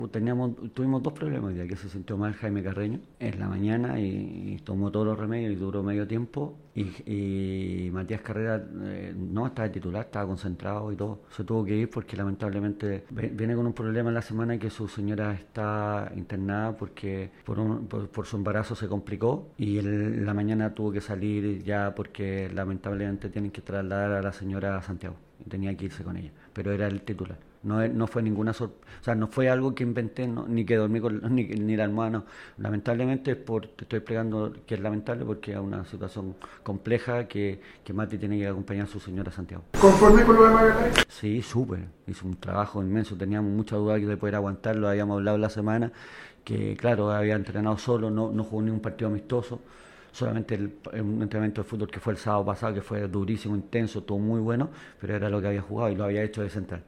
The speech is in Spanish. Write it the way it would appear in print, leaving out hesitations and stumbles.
Tuvimos dos problemas ya que se sintió mal Jaime Carreño en la mañana y tomó todos los remedios y duró medio tiempo. Y Matías Carrera no estaba de titular, estaba concentrado y todo. Se tuvo que ir porque lamentablemente viene con un problema en la semana que su señora está internada porque por su embarazo se complicó y en la mañana tuvo que salir ya porque lamentablemente tienen que trasladar a la señora a Santiago y tenía que irse con ella, pero era el titular. No fue ninguna sorpresa, o sea, no fue algo que inventé, ni que dormí con, ni la almohada, no. Lamentablemente, te estoy explicando que es lamentable porque es una situación compleja que Mati tiene que acompañar a su señora a Santiago. ¿Conforme con lo de Magallanes? Sí, súper, hizo un trabajo inmenso, teníamos mucha duda de poder aguantarlo, habíamos hablado la semana, que claro, había entrenado solo, no jugó ni un partido amistoso, solamente un entrenamiento de fútbol que fue el sábado pasado, que fue durísimo, intenso, todo muy bueno, pero era lo que había jugado y lo había hecho de central.